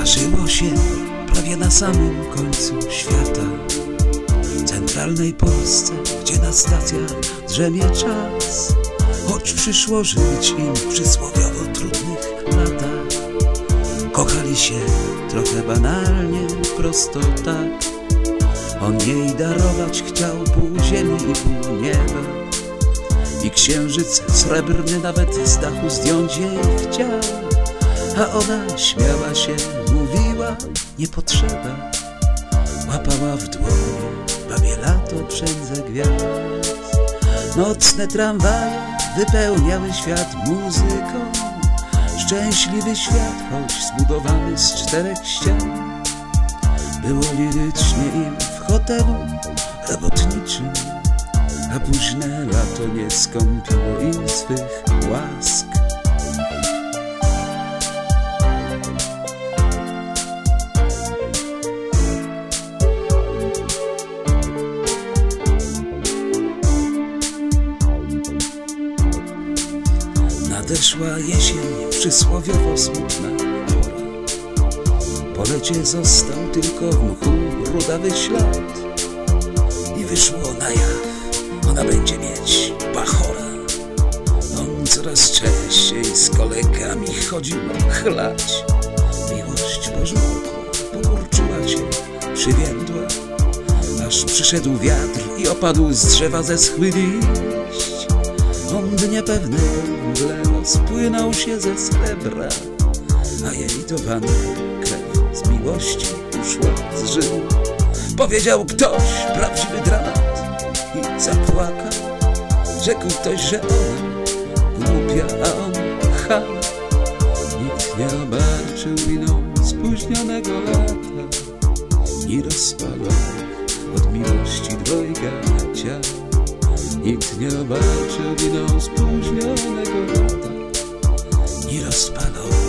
Wydarzyło się prawie na samym końcu świata, w centralnej Polsce, gdzie na stacjach drzemie czas, choć przyszło żyć im w przysłowiowo trudnych latach. Kochali się trochę banalnie, prosto tak. On jej darować chciał pół ziemi i pół nieba, i księżyc srebrny nawet z dachu zdjąć jej chciał. A ona śmiała się, mówiła nie potrzeba, łapała w dłonie babie lato przędze gwiazd. Nocne tramwaje wypełniały świat muzyką, szczęśliwy świat, choć zbudowany z 4 ścian. Było lirycznie im w hotelu robotniczym, a późne lato nie skąpiło im swych łask. Nadeszła jesień, przysłowiowo smutna pora. Po lecie został tylko w mchu rudawy ślad i wyszło na jaw, ona będzie mieć bachora. On coraz częściej z kolegami chodził chlać. Miłość pożółkła, pokurczyła się, przywiędła, aż przyszedł wiatr i opadł z drzewa zeschły liść. On dnia pewnego mgle spłynął się ze srebra, a jej do wanny krew z miłości uszła z żył. Powiedział ktoś prawdziwy dramat i zapłakał. Rzekł ktoś, że ona głupia, a on cham. Nikt nie obarczył winą spóźnionego lata i rozpalonych od miłości dwojga ciał. Nikt nie obarczył winą spóźnionego lata i rozpalonych